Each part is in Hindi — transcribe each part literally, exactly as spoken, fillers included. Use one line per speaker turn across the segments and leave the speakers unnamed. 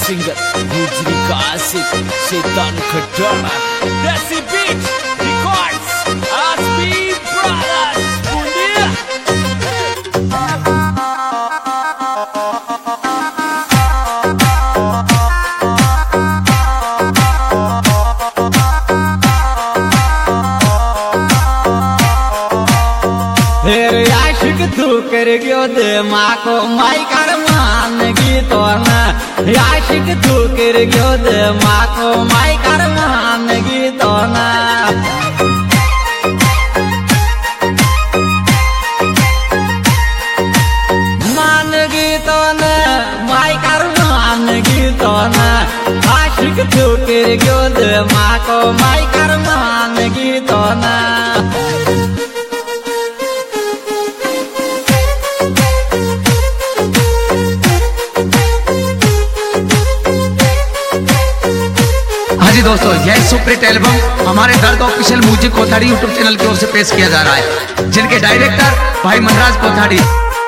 सिंगर गुजरी का आशिक शैतान खट्टाना देसी बीट रिकॉर्ड्स आसपी ब्रदर्स बुंदिया।
आशिक तू कर गयो दे माँ को माई कर मान गीतो ना। आशिक तू कर गयो दे माँ को माई कर मान गीतो ना। मान गीतो ना माई कर मान गीतो ना। आशिक तू कर गयो दे माँ को माई कर मान गीतो ना।
हाँ जी दोस्तों, यह सुपरहिट एल्बम हमारे दर्द official music Kothari YouTube channel की ओर से पेश किया जा रहा है, जिनके डायरेक्टर भाई मनराज कोठारी।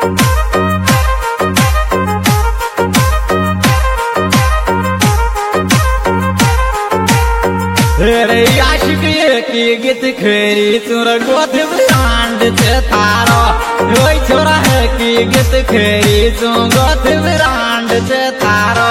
आशिक की गीत खेरी चोर गोद ब्रांड से थारो। वही छोरा है कि गीत खेरी चो गोद ब्रांड से थारो।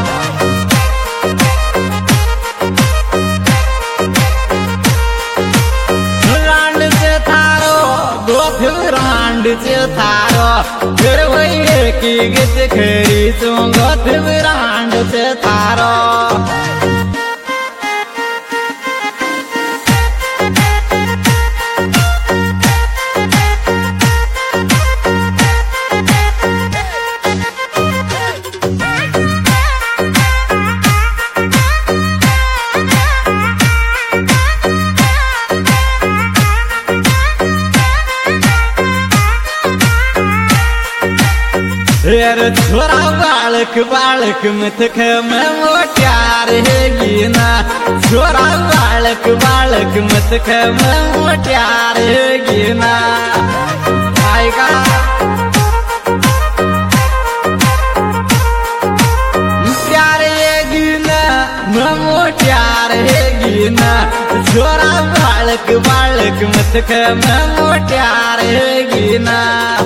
से थारो फिर वही है कि गीत खेरी चूंगो ब्रांड से थारो। छोरा बालक बालक मिथक में मोटियार है ना। छोरा बालक बालक मिथक में मोटियार है ना। आएगा प्यार है ना मैं मोटियार है ना। छोरा बालक बालक मिथक में मोटियार है ना।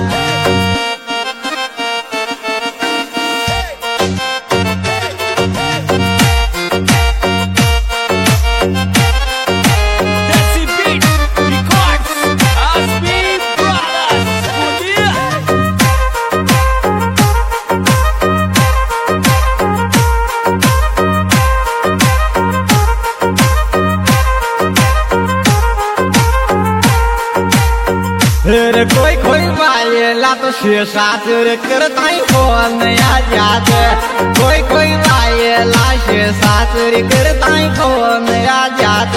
कोई कोई वायला तो शेषा तेरे करता ही फोन या याद। कोई कोई वायला शेषा तेरे करता ही फोन या याद।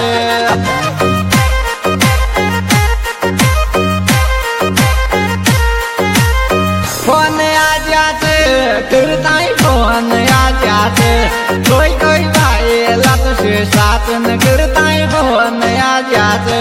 फोन आ जाते करता ही फोन आ जाते। कोई कोई वायला तो शेषा तेरे करता ही फोन आ जाते।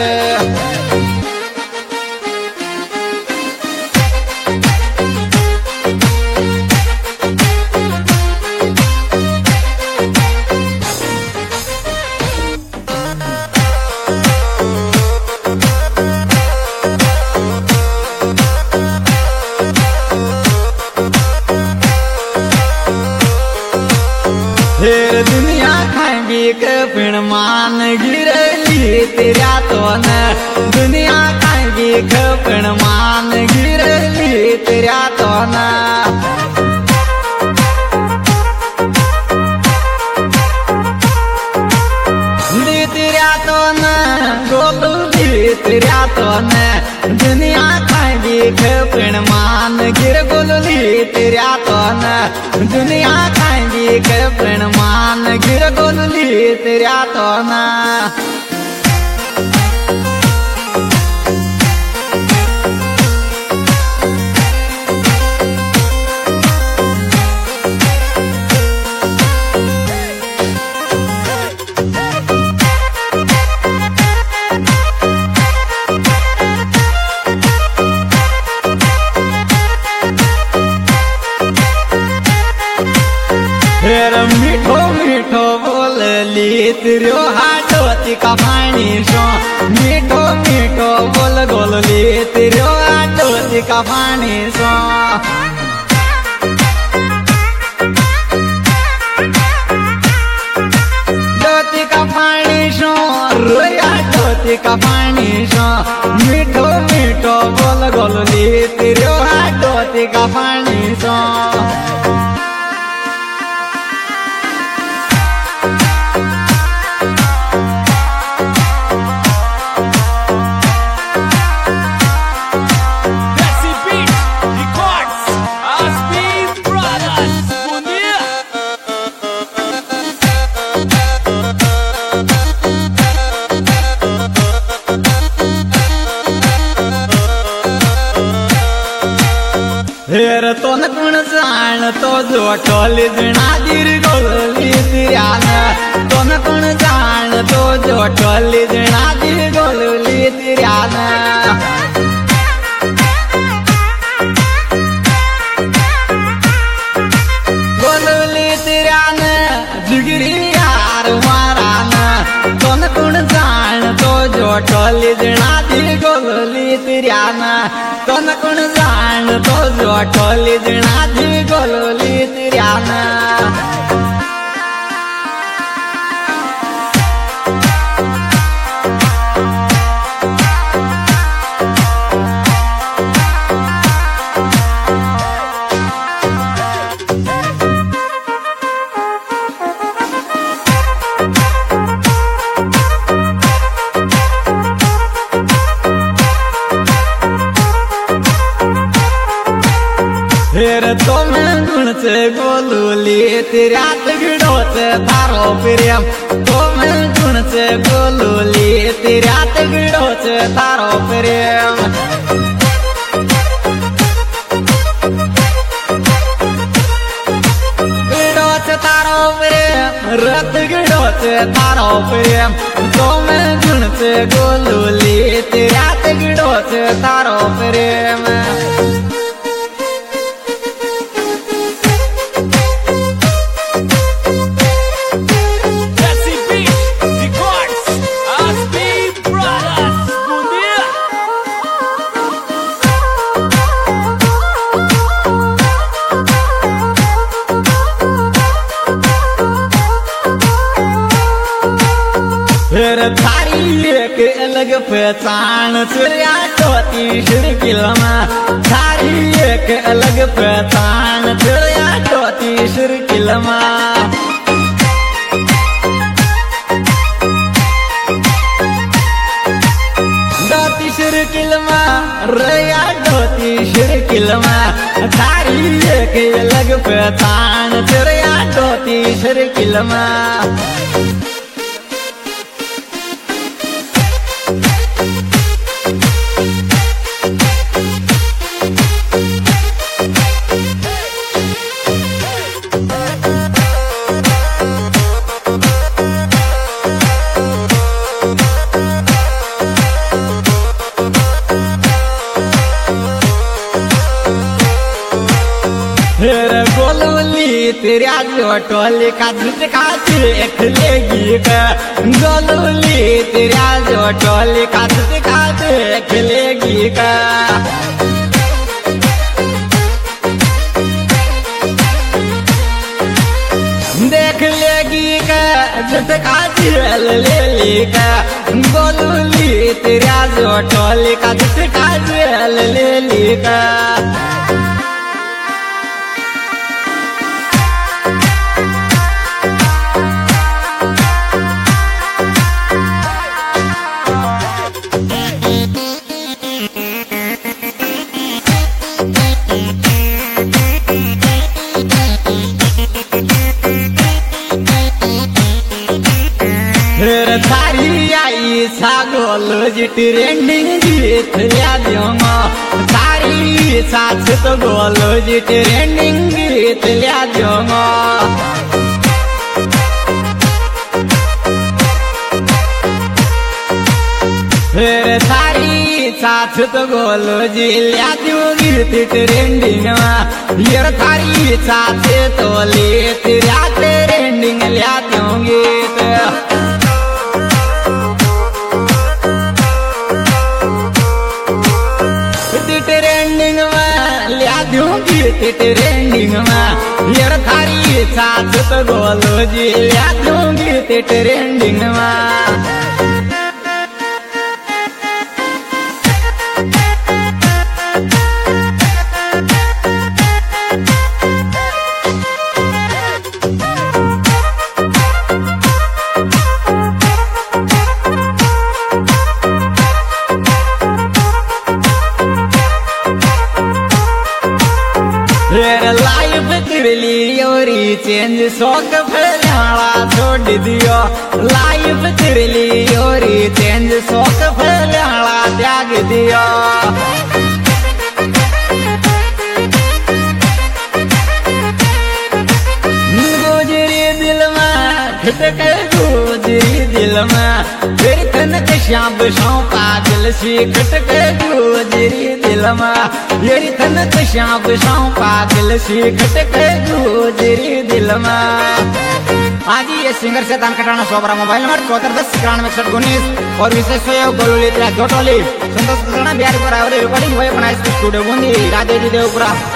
दुनिया खाएंगी कपिण मान गिरली तेरा तो न। दुनिया खाएंगी कपिण मान गिरली तेरा तो न। तेरा तो न गोलू तेरा तो न। दुनिया खाएंगी कपिण मान गिर गोलू तेरा तो न। दुनिया खाएंगी कपिण मान गिर गोलू तेरा तो न। हेर मीठो मीठो बोलली तिरो हाटोती का पानी सो मीठो मीठो बोल गोलली तिरो हाटोती का पानी सो डोती का पानी सो रोया डोती का पानी सो मीठो मीठो बोल गोलली तिरो हाटोती का पानी सो हेर तो न कुण जाण तो जो टोली दिना दिर गोली तिरान तो न कुण जाण तो जो टोली दिना दिर गोली तिरान गोलली तिरान जिगरी यार मारान तो न कुण जाण तो जो टोली दिना दिर गोली तिरान तो न कुण जाण तो जो टोली दिना दी गोलली तिरान हेर तो मैं गुण से गोलूली तेरा तगड़ो से तारो प्रेम तो मैं गुण से गोलूली तेरा तगड़ो से तारो प्रेम गड़ो से तारो प्रेम रत गड़ो से तारो प्रेम तो मैं गुण से गोलूली तेरा तगड़ो से तारो प्रेम फिर थारी एक अलग पहचान सूर्या टोती शिरकिलमा थारी एक अलग पहचान सूर्या टोती शिरकिलमा डोती शिरकिलमा रया डोती शिरकिलमा थारी एक अलग पहचान सूर्या टोती शिरकिलमा फिर गोलूली तेरा जो टोली का झुटका देख लेगी का गोलूली तेरा जो टोली का झुटका देख लेगी का देख लेगी का झुटका झेल लेगी का गोलूली तेरा जो टोली का झुटका झेल लेगी का फिर थारी आई सागोल जी ट्रेंडिंग गीत लिया दूंगा थारी साथ तो गोल जी ट्रेंडिंग गीत लिया दूंगा फिर थारी साथ तो गोल जी लिया दूं गीत ट्रेंडिंग में यार थारी साथ तो ले तेरा थी ट्रेंडिंग में यार थारी साथ तो गोलो जी या दूंगी ते ट्रेंडिंग में लाइफ तिरली ओरी चेंज शौक फैलाना छोड़ दियो लाइफ तिरली ओरी चेंज शौक फैलाना त्याग दियो गुजरी दिल में खटक गुजरी दिल में फिर तन कश्याम बसाऊं पागल सी खटक गुजरी दिल में येरी तन कश्याम बसाऊं पागल सी खटक गुजरी दिल में। आज ये सिंगर से दान कटाना सोबरा मोबाइल नंबर चौहत्तर दस इक्यानवे इकसठ उन्नीस और विशेष सहयोग गोलुली जोटोली संतोष बिहार को रिकॉर्डिंग हुए अपना स्टूडियो बूंदी राधे देवपुरा।